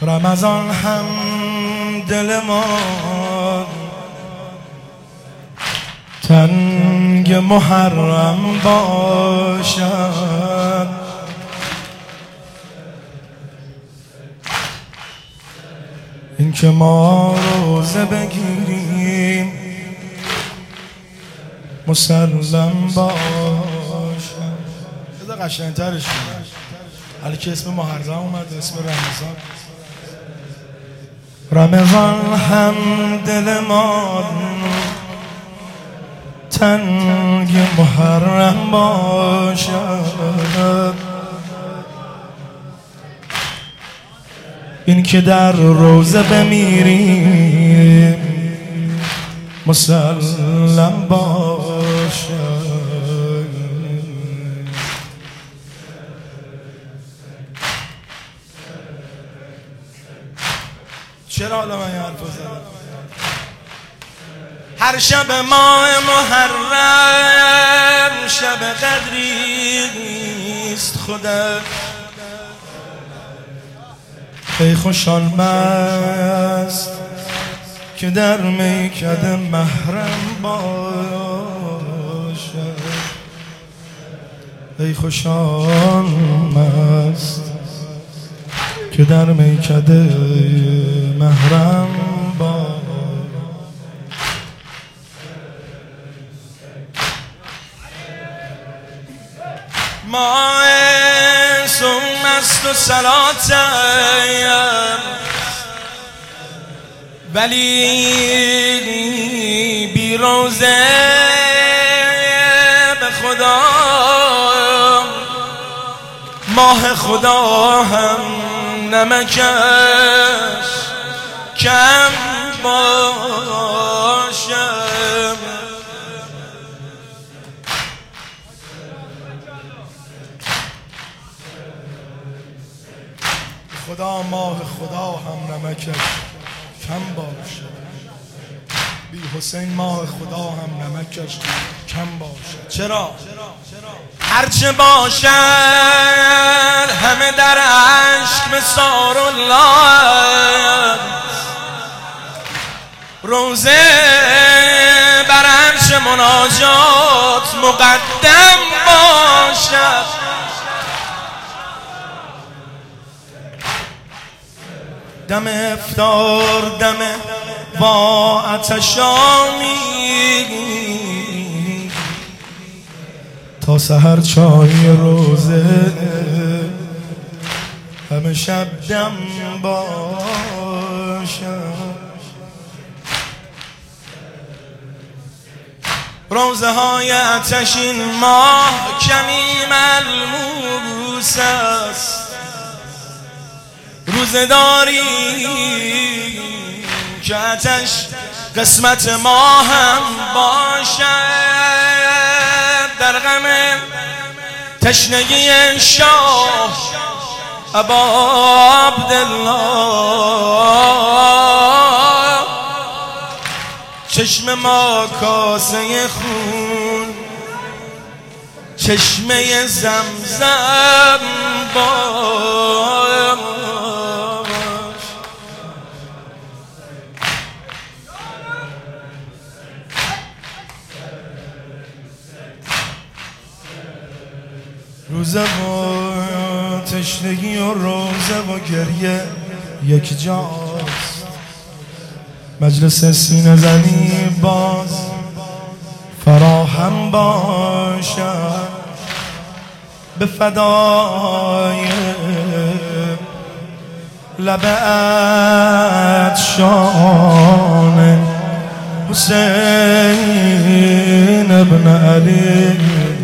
رمضان هم دل ما تنگ محرم باشد، این که ما روزه بگیریم مسلم باشد. بذار قشنگ‌ترش کنم، حالا که اسم محرم اومد اسم رمضان. رمضان هم دل ما تنگ محرم باشد، این که در روزه بمیریم مسلم باشد. چرا حالا من این حرف زدم؟ هر شب ماه محرم شب قدری نیست خدا، ای خوشحال مست که در میکده محرم باشد، ای خوشحال مست که در میکده محرم باشد. ماه سم است و سلاتم، ولی بی روزه به خدا ماه خدا هم نمکش کم باشم. خدا ماه خدا هم نمکش کم باشد، بی حسین ماه خدا هم نمکش کم باشد. چرا؟ هرچه باشد همه در عشق مثال الله، روزه بر عرش مناجات مقدم باشد. دم افطار دم با آتشامی تا سحر چای روزه همه شب دم باشد. روزه های آتشین ماه کمی ملموس است، روزه داری که آتش قسمت ما هم باشد. در غم تشنگی شاه ابا عبدالله، چشم ما کاسه خون چشمه زمزم باش. روزه و تشنگی و روزه و گریه یک جاست، مجلس سینه زنی باز فراهم باشد. به فدای لب عطشان حسین ابن علی،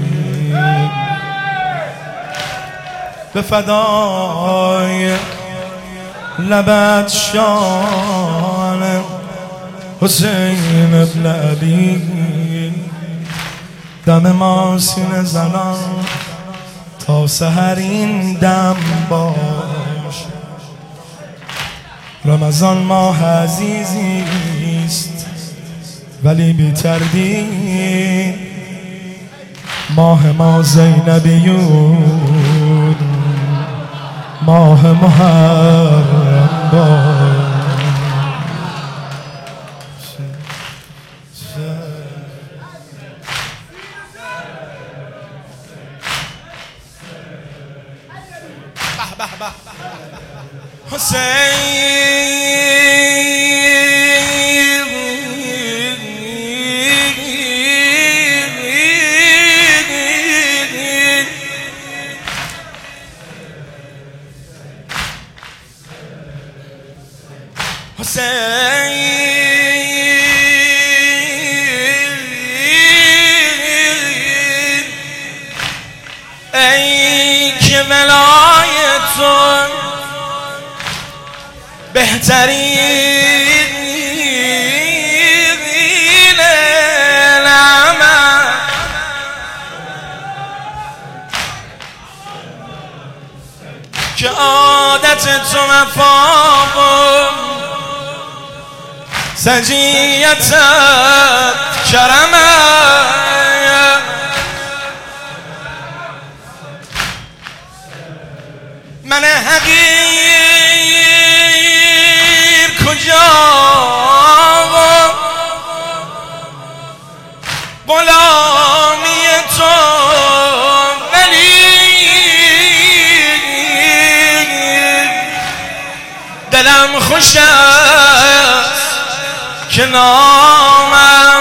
به فدای لب عطشان حسین ابن علی، دم ما سینه زنان تا سحر این دم باش. رمضان ماه عزیزی است ولی بی تردید ماه ما زینبیون ماه محرم ای که ولایتون بهترین نعمت، که عادت تو وفا سجیت کرمت. من حقیر کجا غلامی تو، ولی دلم خوش است که نامم